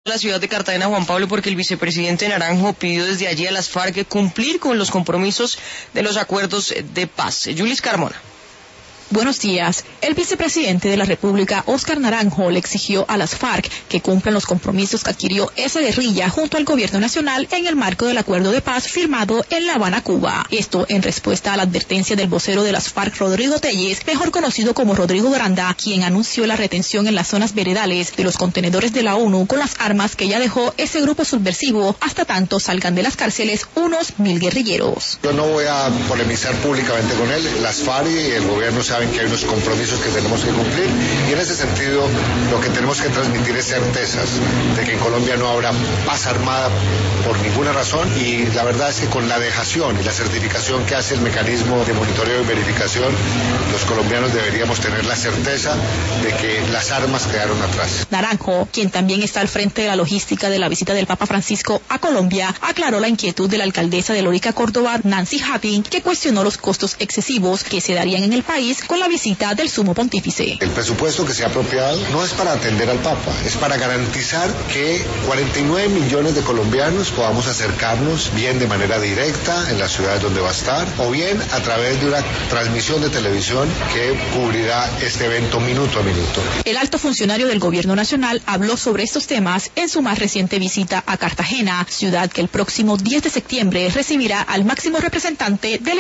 La ciudad de Cartagena, Juan Pablo, porque el vicepresidente Naranjo pidió desde allí a las FARC cumplir con los compromisos de los acuerdos de paz. Yulis Carmona. Buenos días. El vicepresidente de la República, Óscar Naranjo, le exigió a las FARC que cumplan los compromisos que adquirió esa guerrilla junto al gobierno nacional en el marco del acuerdo de paz firmado en La Habana, Cuba. Esto en respuesta a la advertencia del vocero de las FARC, Rodrigo Telles, mejor conocido como Rodrigo Granda, quien anunció la retención en las zonas veredales de los contenedores de la ONU con las armas que ya dejó ese grupo subversivo hasta tanto salgan de las cárceles unos 1000 guerrilleros. Yo no voy a polemizar públicamente con él. Las FARC y el gobierno saben que hay unos compromisos que tenemos que cumplir y en ese sentido lo que tenemos que transmitir es certezas de que en Colombia no habrá paz armada por ninguna razón, y la verdad es que con la dejación y la certificación que hace el mecanismo de monitoreo y verificación, los colombianos deberíamos tener la certeza de que las armas quedaron atrás. Naranjo, quien también está al frente de la logística de la visita del Papa Francisco a Colombia, aclaró la inquietud de la alcaldesa de Lorica, Córdoba, Nancy Happy, que cuestionó los costos excesivos que se darían en el país con la visita del Sumo Pontífice. El presupuesto que se ha apropiado no es para atender al Papa, es para garantizar que 49 millones de colombianos podamos acercarnos bien de manera directa en las ciudades donde va a estar, o bien a través de una transmisión de televisión que cubrirá este evento minuto a minuto. El alto funcionario del gobierno nacional habló sobre estos temas en su más reciente visita a Cartagena, ciudad que el próximo 10 de septiembre recibirá al máximo representante del